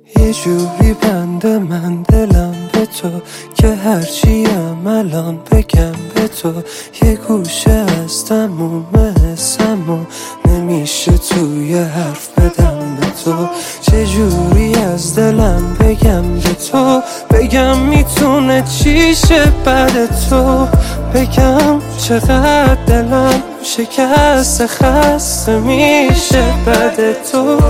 یه جوری بنده من دلم به تو که هرچیم الان بگم به تو، یه گوشه از تموم حسمو نمیشه توی حرف بدم به تو. چجوری از دلم بگم به تو، بگم میتونه چی شه بعد تو، بگم چقدر دلم شکست خسته میشه بعد تو.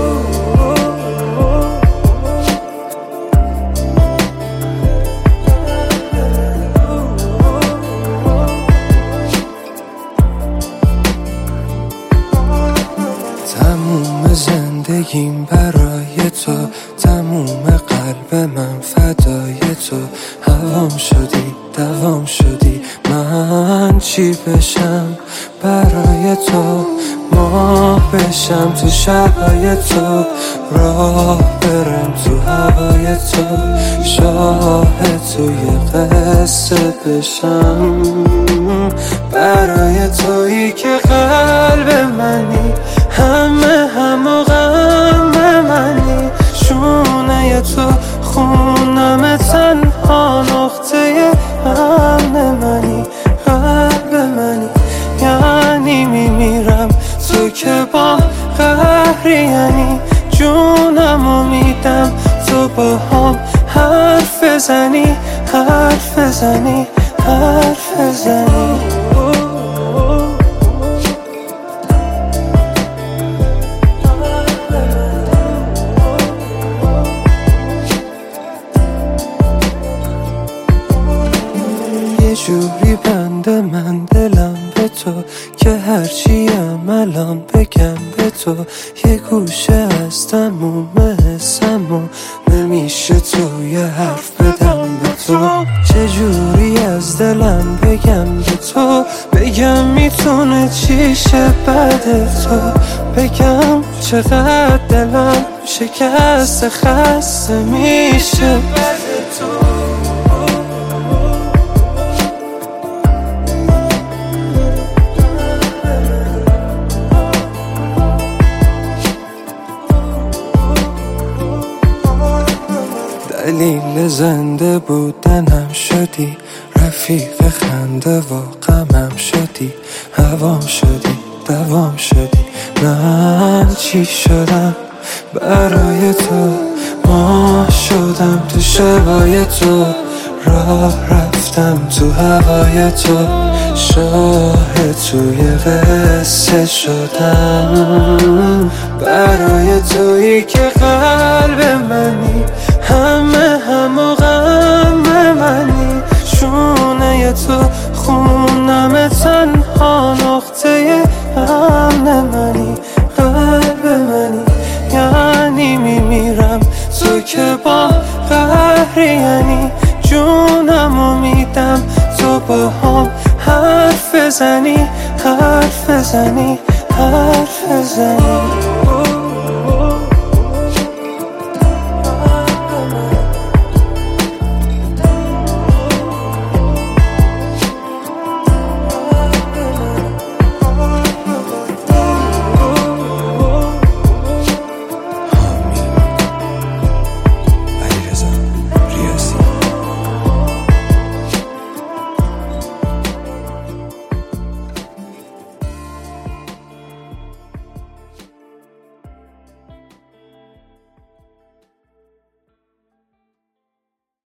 تموم زندگیم برای تو، تموم قلب من فدای تو. هوام شدی دوام شدی، من چی بشم برای تو، ماه بشم تو شبای تو، راه برم تو هوای تو، شاهد توی قصه بشم برای تویی که قلب منی، همه غم منی، شونه تو خونم تنها نقطه امن منی، قلب منی، یعنی میمیرم تو که با قهری، یعنی جونمو میدم تو با هم حرف بزنی، حرف بزنی، حرف بزنی. یه جوری بنده من دلم به تو که هرچیم الان بگم به تو، یه گوشه از تموم حسمو نمیشه توی حرف بدم به تو. چجوری از دلم بگم به تو، بگم میتونه چی شه بعد تو، بگم چقدر دلم شکست خسته میشه بعد تو. دلیل زنده بودنم شدی، رفیق خنده و غمم شدی، هوام شدی دوام شدی، من چی شدم برای تو، ماه شدم تو شبای تو، راه رفتم تو هوای تو، شاهد توی قصه شدم برای تویی که قلب منی، همه غم منی، شونه تو خونم تنها نقطه امن منی، قلب منی، یعنی میمیرم تو که با قهری، یعنی جونمو میدم تو با هم حرف بزنی، حرف بزنی، حرف بزنی.